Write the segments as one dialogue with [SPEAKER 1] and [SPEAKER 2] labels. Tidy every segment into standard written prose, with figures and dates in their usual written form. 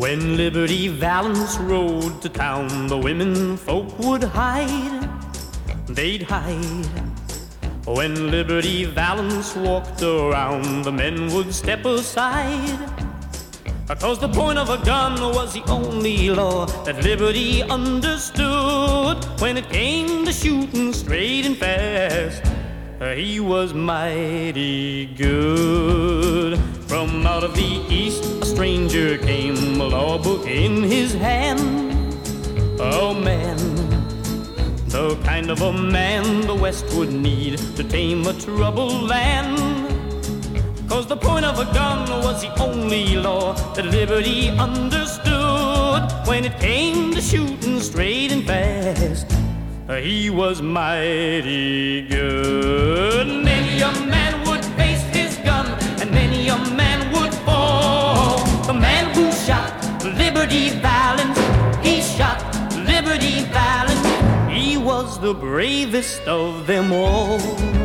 [SPEAKER 1] When Liberty Valance rode to town, the women folk would hide, they'd hide. When Liberty Valance walked around, the men would step aside, 'cause the point of a gun was the only law that Liberty understood. When it came to shooting straight and fast, he was mighty good. From out of the east a stranger came, a law book in his hand. Oh man, the kind of a man the West would need to tame a troubled land. 'Cause the point of a gun was the only law that Liberty understood. When it came to shooting straight and fast, he was mighty good. Many a man would face his gun, and many a man would fall. The man who shot Liberty Valance, he shot Liberty Valance. He was the bravest of them all.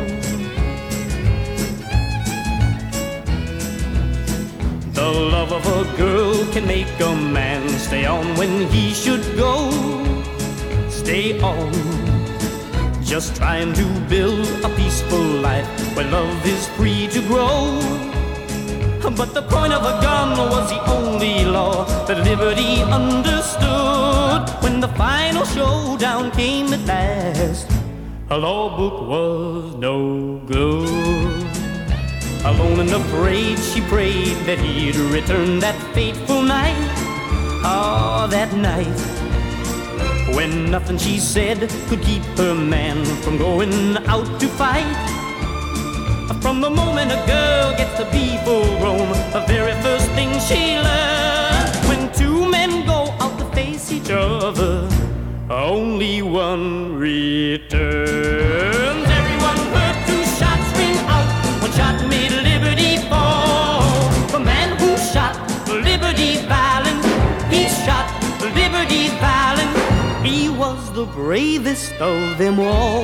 [SPEAKER 1] The love of a girl can make a man stay on when he should go. Stay on, just trying to build a peaceful life where love is free to grow. But the point of a gun was the only law that Liberty understood. When the final showdown came at last, a law book was no good. Alone and afraid, she prayed that he'd return that fateful night. Ah, that night, when nothing she said could keep her man from going out to fight. From the moment a girl gets to be full grown, the very first thing she learns, when two men go out to face each other, only one returns. Everyone heard two shots ring out. One shot made Liberty fall. The man who shot Liberty Valance, he shot Liberty Valance. He was the bravest of them all.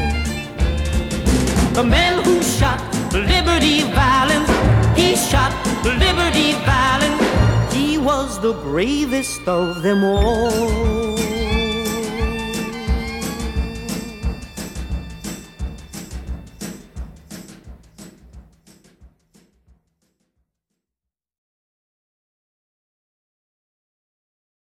[SPEAKER 1] The man who shot Liberty Valance, he shot Liberty Valance. He was the bravest of them all.